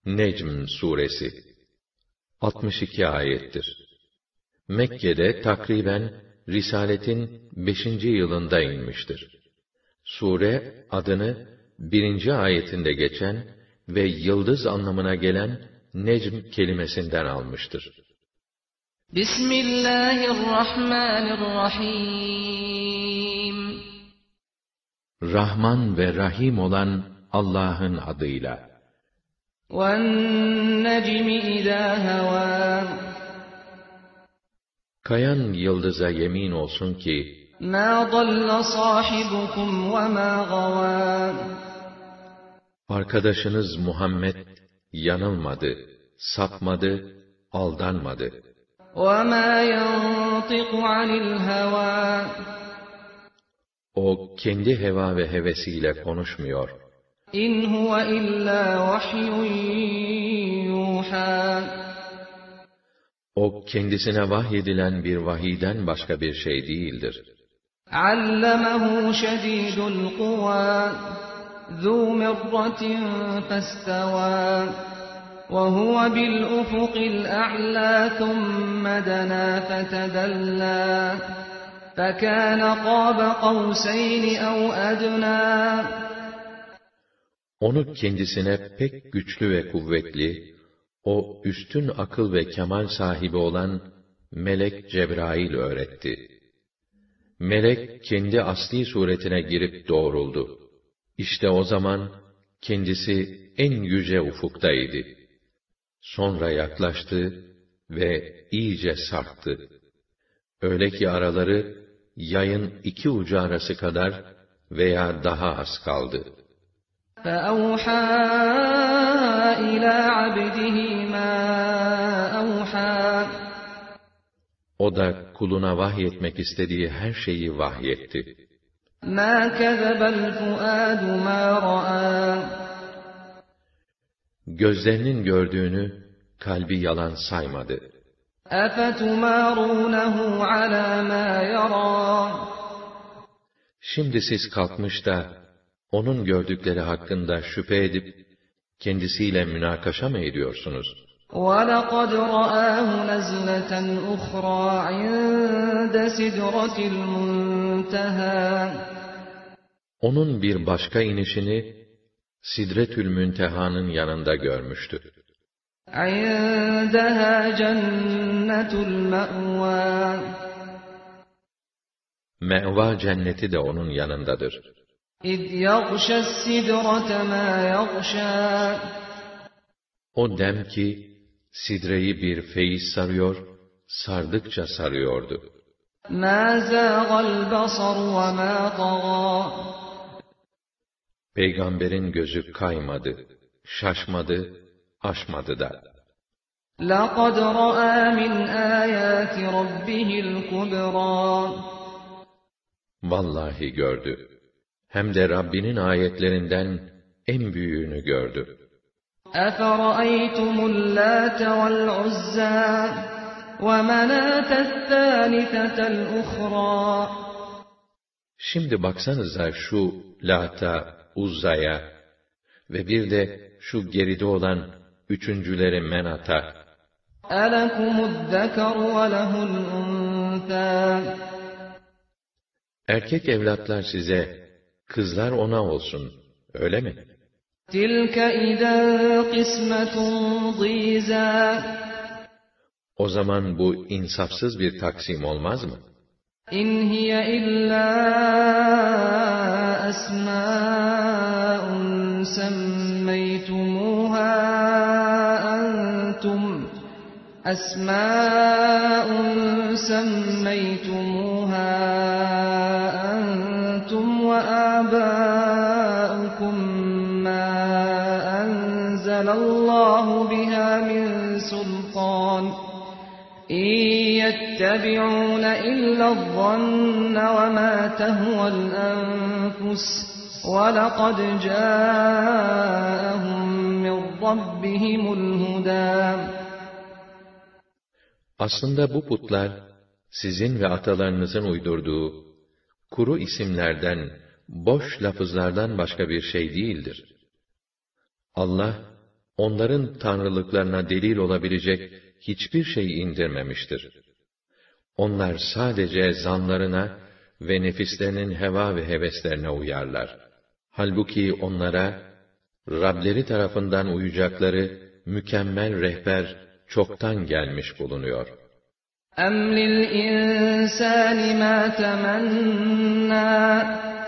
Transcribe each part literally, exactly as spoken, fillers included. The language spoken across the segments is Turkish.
Necm suresi altmış iki ayettir. Mekke'de takriben Risaletin beşinci yılında inmiştir. Sure adını birinci ayetinde geçen ve yıldız anlamına gelen Necm kelimesinden almıştır. Bismillahirrahmanirrahim. Rahman ve Rahim olan Allah'ın adıyla. وَالنَّجْمِ إِذَا هَوَى. Kayan yıldıza yemin olsun ki, مَا ضَلَّ صَاحِبُكُمْ وَمَا غَوَى. arkadaşınız Muhammed yanılmadı, sapmadı, aldanmadı. وَمَا يَنطِقُ عَنِ الْهَوَى. O kendi heva ve hevesiyle konuşmuyor. إِنْ هُوَ إِلَّا وَحْيٌ يُوحَى. O kendisine vahyedilen bir vahiyden başka bir şey değildir. عَلَّمَهُ شَدِيدُ الْقُوَى. ذُو مِرَّةٍ فَاسْتَوَى. وَهُوَ بِالْأُفُقِ الْأَعْلَى ثُمَّ دَنَا فَتَدَلَّى. فَكَانَ قَابَ قَوْسَيْنِ أَوْ أَدْنَى. Onu kendisine pek güçlü ve kuvvetli, o üstün akıl ve kemal sahibi olan Melek Cebrail öğretti. Melek kendi asli suretine girip doğruldu. İşte o zaman kendisi en yüce ufuktaydı. Sonra yaklaştı ve iyice sarktı. Öyle ki araları yayın iki ucu arası kadar veya daha az kaldı. فَأَوْحَى إِلَى عَبْدِهِ مَا أَوْحَى. O da kuluna vahyetmek istediği her şeyi vahyetti. مَا كَذَبَ الْفُؤَادُ مَا رَأَى. Gözlerinin gördüğünü kalbi yalan saymadı. أَفَتُمَارُونَهُ عَلَى مَا يَرَى. Şimdi siz kalkmış da onun gördükleri hakkında şüphe edip kendisiyle münakaşa mı ediyorsunuz? وَلَقَدْ رَآهُ نَزْلَةً أُخْرَى عِندَ سِدْرَةِ الْمُنْتَهَى. Onun bir başka inişini Sidretül Münteha'nın yanında görmüştü. عِندَهَا جَنَّةُ الْمَأْوَى. Me'va cenneti de onun yanındadır. اِذْ يَغْشَى السِّدْرَةَ مَا يَغْشَى. O dem ki, sidreyi bir feyiz sarıyor, sardıkça sarıyordu. مَا زَاغَ الْبَصَرُ وَمَا طَغَى. Peygamberin gözü kaymadı, şaşmadı, aşmadı da. لَقَدْ رَأَى مِنْ آيَاتِ رَبِّهِ الْكُبْرَى. Vallahi gördü. Hem de Rabbinin ayetlerinden en büyüğünü gördü. أَفَرَأَيْتُمُ اللَّاتَ وَالْعُزَّى وَمَنَاةَ الثَّالِثَةَ الْأُخْرَى. Şimdi baksanıza şu Lat'a, Uzza'ya ve bir de şu geride olan üçüncüleri Menat'a. أَلَكُمُ الذَّكَرُ وَلَهُ الْأُنْثَى. Erkek evlatlar size, kızlar ona olsun, öyle mi? تِلْكَ إِذًا قِسْمَةٌ ضِيزَى. O zaman bu insafsız bir taksim olmaz mı? إِنْ هِيَ إِلَّا أَسْمَاءٌ سَمَّيْتُمُوهَا أَنْتُمْ أَسْمَاءٌ سَمَّيْتُمُوهَا أَنْتُمْ وَآبَاؤُكُمْ مَا أَنْزَلَ اللَّهُ بِهَا مِنْ سُلْطَانٍ إِنْ يَتَّبِعُونَ إِلَّا الظَّنَّ وَمَا تَهْوَى الْأَنْفُسُ وَلَقَدْ جَاءَهُمْ مِنْ رَبِّهِمُ الْهُدَى. Aslında bu putlar, sizin ve atalarınızın uydurduğu, kuru isimlerden, boş lafızlardan başka bir şey değildir. Allah, onların tanrılıklarına delil olabilecek hiçbir şey indirmemiştir. Onlar sadece zanlarına ve nefislerinin heva ve heveslerine uyarlar. Halbuki onlara, Rableri tarafından uyacakları mükemmel rehber çoktan gelmiş bulunuyor. اَمْ لِلْاِنْسَانِ مَا تَمَنَّى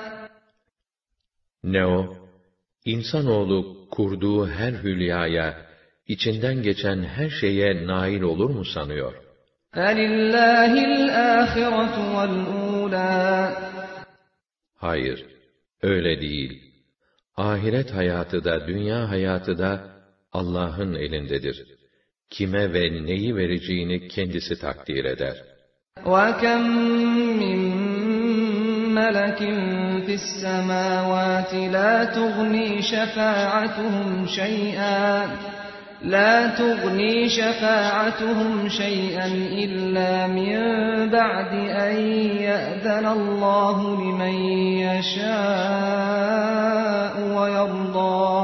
Ne o, insanoğlu kurduğu her hülyaya, içinden geçen her şeye nail olur mu sanıyor? فَلِلَّهِ الْآخِرَةُ وَالْأُولَى Hayır, öyle değil. Ahiret hayatı da, dünya hayatı da Allah'ın elindedir. Kime ve neyi vereceğini kendisi takdir eder. وَكَمْ مِنْ مَلَكٍ فِي السَّمَاوَاتِ لَا تُغْنِي شَفَاعَتُهُمْ شَيْئًا لَا تُغْنِي شَفَاعَتُهُمْ شَيْئًا إِلَّا مِنْ بَعْدِ أَنْ يَأْذَنَ اللَّهُ لِمَنْ يَشَاءُ وَيَرْضَى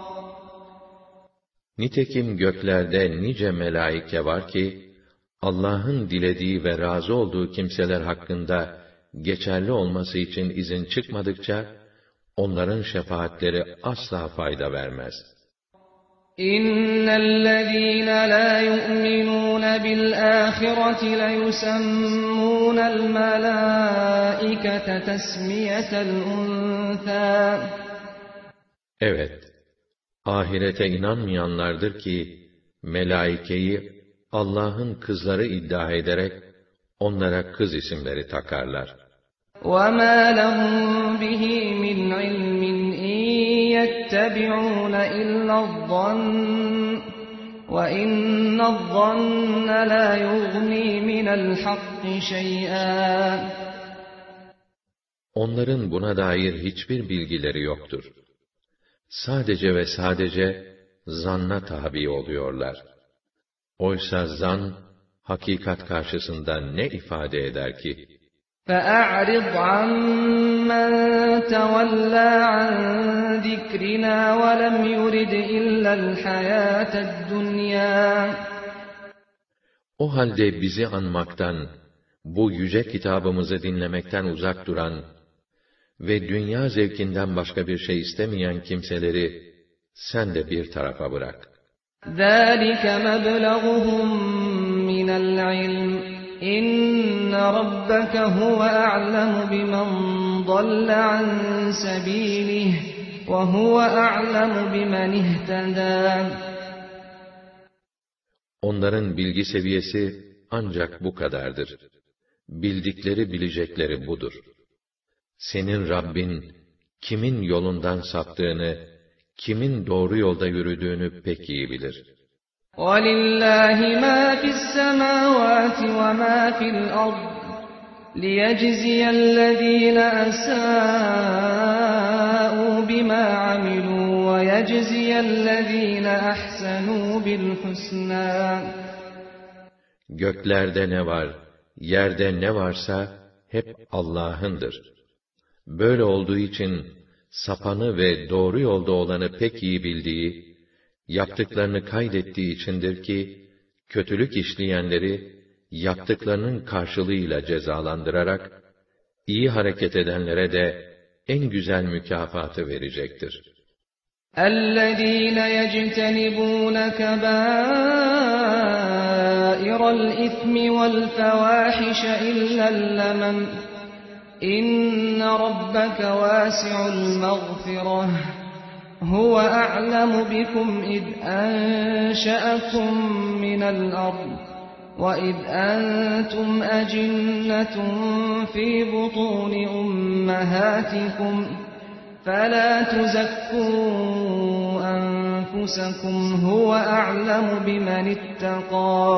Nitekim göklerde nice melaike var ki, Allah'ın dilediği ve razı olduğu kimseler hakkında geçerli olması için izin çıkmadıkça, onların şefaatleri asla fayda vermez. اِنَّ الَّذ۪ينَ لَا يُؤْمِنُونَ بِالْآخِرَةِ لَيُسَمُّونَ الْمَلَائِكَةَ تَسْمِيَةَ الْاُنْثَى Evet, ahirete inanmayanlardır ki, melaikeyi Allah'ın kızları iddia ederek, onlara kız isimleri takarlar. وَمَا لَهُمْ بِهِ مِنْ عِلْمٍ اِنْ يَتَّبِعُونَ إِلَّا الظَّنَّ وَإِنَّ الظَّنَّ لَا يُغْنِي مِنَ الْحَقِّ شَيْئًا Onların buna dair hiçbir bilgileri yoktur. Sadece ve sadece zanna tabi oluyorlar. Oysa zan, hakikat karşısında ne ifade eder ki? فَأَعْرِضْ عَمَّنْ تَوَلَّى عَنْ ذِكْرِنَا وَلَمْ يُرِدْ إِلَّا الْحَيَاةَ الدُّنْيَا O halde bizi anmaktan, bu yüce kitabımızı dinlemekten uzak duran ve dünya zevkinden başka bir şey istemeyen kimseleri sen de bir tarafa bırak. ذَٰلِكَ مَبْلَغُهُمْ مِنَ الْعِلْمِ اِنَّ رَبَّكَ هُوَ أَعْلَمُ بِمَنْ ضَلَّ عَنْ سَب۪يلِهِ وَهُوَ أَعْلَمُ بِمَنِ اهْتَدَى Onların bilgi seviyesi ancak bu kadardır. Bildikleri bilecekleri budur. Senin Rabbin, kimin yolundan saptığını, kimin doğru yolda yürüdüğünü pek iyi bilir. وَلِلَّهِ مَا فِي السَّمَاوَاتِ وَمَا فِي الْأَرْضِ لِيَجْزِيَ الَّذ۪ينَ أَسَاءُوا بِمَا عَمِلُوا وَيَجْزِيَ الَّذ۪ينَ أَحْسَنُوا بِالْحُسْنَى Göklerde ne var, yerde ne varsa hep Allah'ındır. Böyle olduğu için sapanı ve doğru yolda olanı pek iyi bildiği, yaptıklarını kaydettiği içindir ki, kötülük işleyenleri yaptıklarının karşılığıyla cezalandırarak, iyi hareket edenlere de en güzel mükafatı verecektir. اَلَّذ۪ينَ يَجْتَنِبُونَ كَبَائِرَ الْإِثْمِ وَالْفَوَاحِشَ إِلَّا اللَّمَمَ اِنَّ رَبَّكَ وَاسِعُ الْمَغْفِرَةِ هُوَ أَعْلَمُ بِكُمْ إِذْ أَنْشَأَكُمْ مِنَ الْأَرْضِ وَإِذْ أَنْتُمْ أَجِنَّةٌ فِي بُطُونِ أُمَّهَاتِكُمْ فَلَا تُزَكُّوا أَنفُسَكُمْ هُوَ أَعْلَمُ بِمَنِ اتَّقَى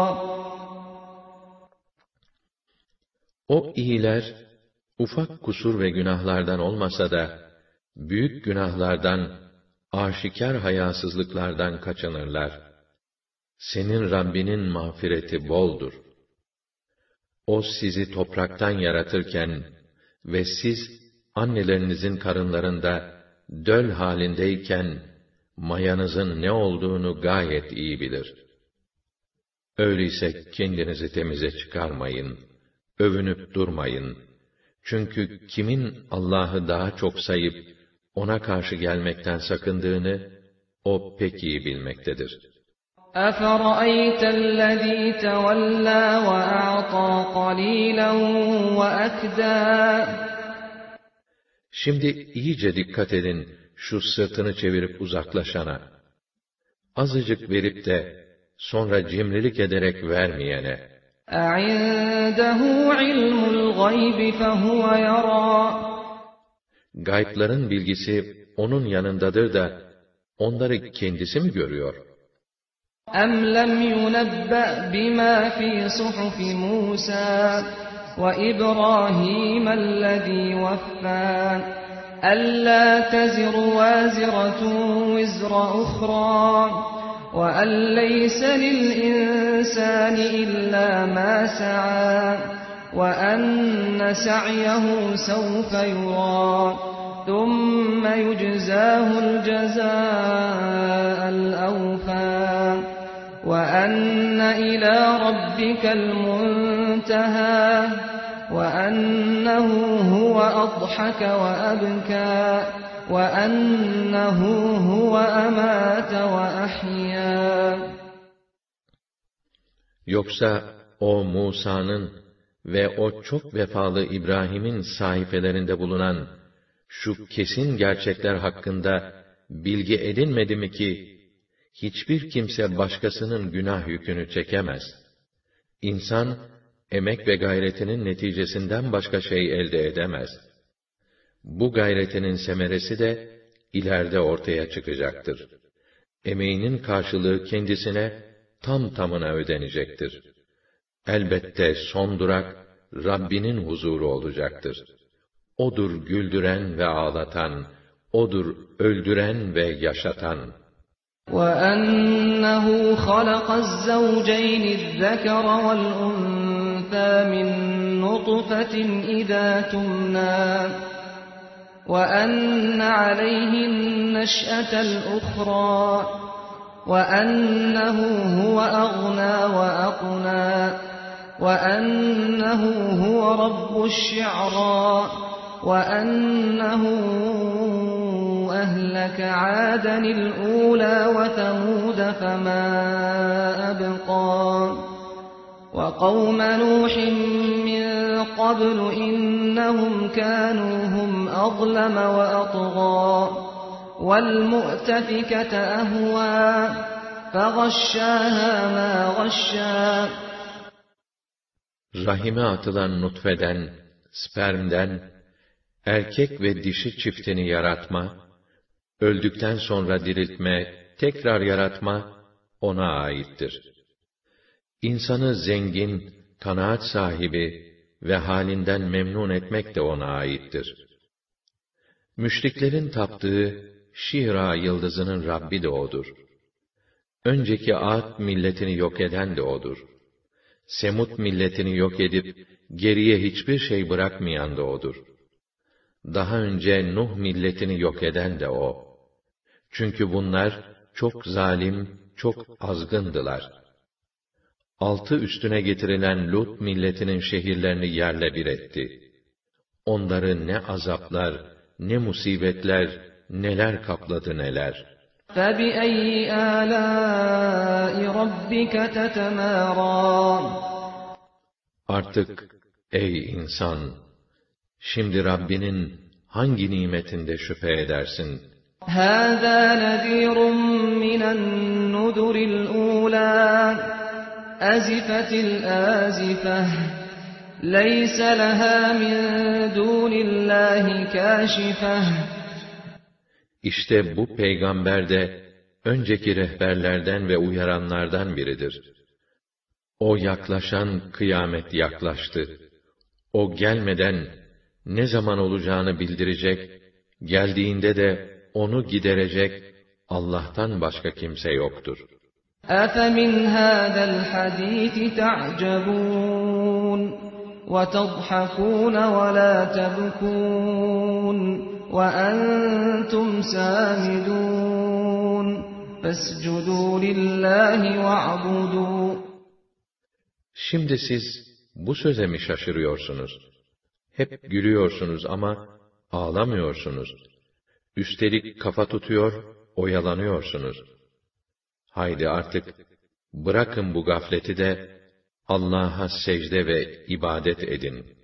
O iyiler, ufak kusur ve günahlardan olmasa da, büyük günahlardan, aşikar hayasızlıklardan kaçınırlar. Senin Rabbinin mağfireti boldur. O sizi topraktan yaratırken ve siz annelerinizin karınlarında döl halindeyken mayanızın ne olduğunu gayet iyi bilir. Öyleyse kendinizi temize çıkarmayın, övünüp durmayın. Çünkü kimin Allah'ı daha çok sayıp, ona karşı gelmekten sakındığını, o pek iyi bilmektedir. أَفَرَأَيْتَ الَّذ۪ي تَوَلَّى وَأَعْطَى قَلِيلًا وَأَكْدَى. Şimdi iyice dikkat edin şu sırtını çevirip uzaklaşana. Azıcık verip de sonra cimrilik ederek vermeyene. أَعِندَهُ عِلْمُ الْغَيْبِ فَهُوَ يَرَى. Gaybların bilgisi onun yanındadır da onları kendisi mi görüyor? أَمْ لَمْ يُنَبَّأْ بِمَا فِي صُحُفِ مُوسَى وَإِبْرَاهِيمَ الَّذِي وَفَّى أَلَّا تَزِرُ وَازِرَةٌ وِزْرَ أُخْرَى وَأَنْ لَيْسَ لِلْإِنسَانِ إِلَّا مَا سَعَى وَأَنَّ سَعْيَهُ سَوْفَ يُرَى ثُمَّ يُجْزَاهُ الْجَزَاءَ الْأَوْفَى وَأَنَّ إِلَى رَبِّكَ الْمُنْتَهَى وَأَنَّهُ هُوَ أَضْحَكَ وَأَبْكَى وَأَنَّهُ هُوَ أَمَاتَ وَأَحْيَا. Yoksa o Musa'nın ve o çok vefalı İbrahim'in sahifelerinde bulunan şu kesin gerçekler hakkında bilgi edinmedi mi ki, hiçbir kimse başkasının günah yükünü çekemez. İnsan, emek ve gayretinin neticesinden başka şey elde edemez. Bu gayretinin semeresi de ileride ortaya çıkacaktır. Emeğinin karşılığı kendisine tam tamına ödenecektir. Elbette son durak Rabbinin huzuru olacaktır. O'dur güldüren ve ağlatan, O'dur öldüren ve yaşatan. وَأَنَّهُ خَلَقَ الزَّوْجَيْنِ الذَّكَرَ وَالْأُنثَى مِنْ نُطْفَةٍ إِذَا تُمْنَى وَأَنَّ عَلَيْهِ النَّشْأَةَ الْأُخْرَى وَأَنَّهُ هُوَ أَغْنَى وَأَقْنَى وَأَنَّهُ هُوَ رَبُّ الشِّعْرَى وَأَنَّهُ أَهْلَكَ عَادًا الْأُولَى وَثَمُودَ فَمَا أَبْقَى وَقَوْمَ نُوحٍ مِّن قَبْلُ إِنَّهُمْ كَانُوا هُمْ أَظْلَمَ وَأَطْغَى وَالْمُؤْتَفِكَةَ أَهْوَى فَغَشَّاهَا مَا غَشَّى. Rahime atılan nutfeden, spermden, erkek ve dişi çiftini yaratma, öldükten sonra diriltme, tekrar yaratma, ona aittir. İnsanı zengin, kanaat sahibi ve halinden memnun etmek de ona aittir. Müşriklerin taptığı Şira yıldızının Rabbi de O'dur. Önceki Ad milletini yok eden de O'dur. Semud milletini yok edip, geriye hiçbir şey bırakmayan da O'dur. Daha önce Nuh milletini yok eden de O. Çünkü bunlar çok zalim, çok azgındılar. Altı üstüne getirilen Lut milletinin şehirlerini yerle bir etti. Onları ne azaplar, ne musibetler, neler kapladı neler. فَبِأَيِّ آلَاءِ رَبِّكَ تَتَمَارَى. Artık ey insan! Şimdi Rabbinin hangi nimetinde şüphe edersin? هَذَا نَذِيرٌ مِّنَ النُّذُرِ الْأُولَى أَزِفَتِ الْآزِفَةُ لَيْسَ لَهَا مِن دُونِ اللّٰهِ كَاشِفَةٌ. İşte bu peygamber de önceki rehberlerden ve uyaranlardan biridir. O yaklaşan kıyamet yaklaştı. O gelmeden ne zaman olacağını bildirecek, geldiğinde de onu giderecek Allah'tan başka kimse yoktur. أَفَمِنْ هَذَا الْحَدِيثِ تَعْجَبُونَ وَتَضْحَكُونَ وَلَا تَبْكُونَ وَأَنْتُمْ سَامِدُونَ. فَاسْجُدُوا لِلّٰهِ وَاعْبُدُوا. Şimdi siz bu söze mi şaşırıyorsunuz? Hep gülüyorsunuz ama ağlamıyorsunuz. Üstelik kafa tutuyor, oyalanıyorsunuz. Haydi artık bırakın bu gafleti de Allah'a secde ve ibadet edin.